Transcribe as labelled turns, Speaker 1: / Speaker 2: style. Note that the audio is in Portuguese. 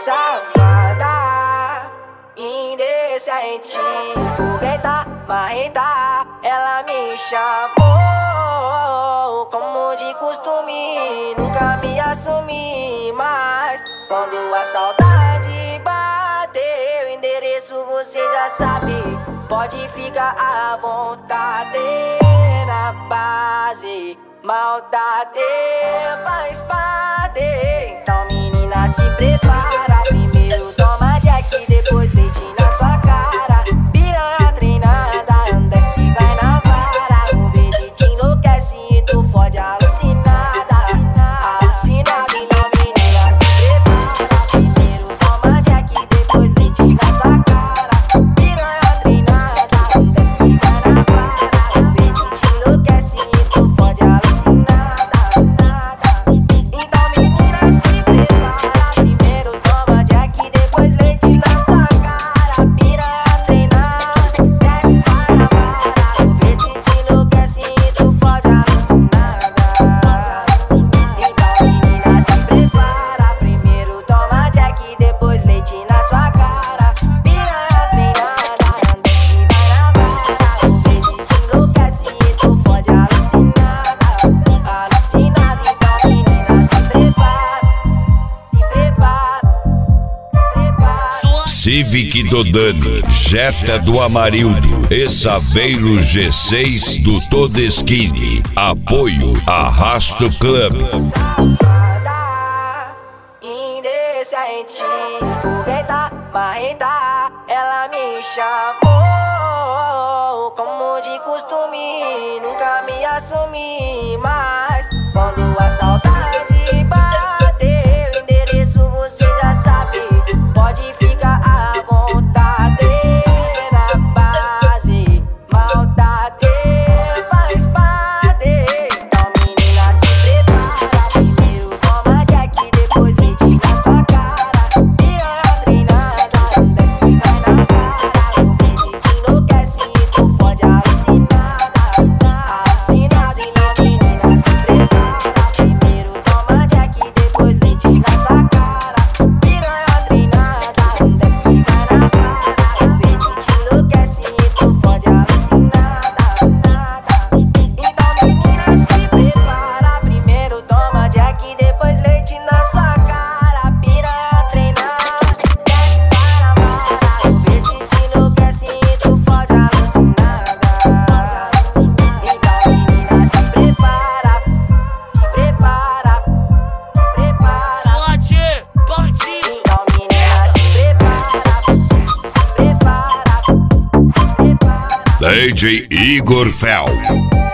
Speaker 1: safada, indecente, fogueta, marreta. Ela me chamou como de costume, nunca me assumi. Mas quando a saudade bateu, endereço você já sabe. Pode ficar à vontade, na base, maldade faz parte. Então menina, se prepara, primeiro toma Jack, depois leite na sua cara. Piranha treinada, anda se vai na vara. Um beijo te enlouquece e tu fode alucinada. Alucinada, então menina, se prepara, primeiro toma Jack, depois leite na sua cara. Piranha treinada, anda se vai na vara. Um beijo te enlouquece e tu fode alucinada. Então menina, se prepara, primeiro toma Jack, depois leite na sua cara. Piranha treinada, desce na vara. Um beijo te enlouquece e tu fode alucinada. Então menina, se prepara, primeiro toma Jack, depois leite na sua cara. Piranha treinada, anda se vai na vara. Um beijo te enlouquece e tu fode alucinada. Alucinada, então menina, se prepara, se prepara, se prepara.
Speaker 2: Civic do Dani, Jetta do Amarildo e Saveiro G6 do Todeschini. Apoio Arrasto Club.
Speaker 1: Safada, indecente, fogueta, marreta. Ela me chamou como de costume, nunca me assumi. Mas quando a saudade bateu, endereço você já sabe. Pode ficar à vontade, na base, maldade faz parte. Então menina, se prepara, primeiro toma Jack, depois leite na sua cara. Piranha treinada, anda se vai na vara. Um beijo te enlouquece e tu fode alucinada. Alucinada, então menina, se prepara, primeiro toma Jack, depois leite na sua cara. Piranha treinada, anda se vai na vara. Um beijo te enlouquece e tu fode alucinada. Então menina, se prepara, primeiro toma Jack, depois leite na sua cara. Piranha treinada, desce na vara. Um beijo te enlouquece e tu fode alucinada. Então menina, se prepara, se prepara, se prepara. Então menina, se prepara, se prepara, se prepara.
Speaker 2: DJ Igor Fel.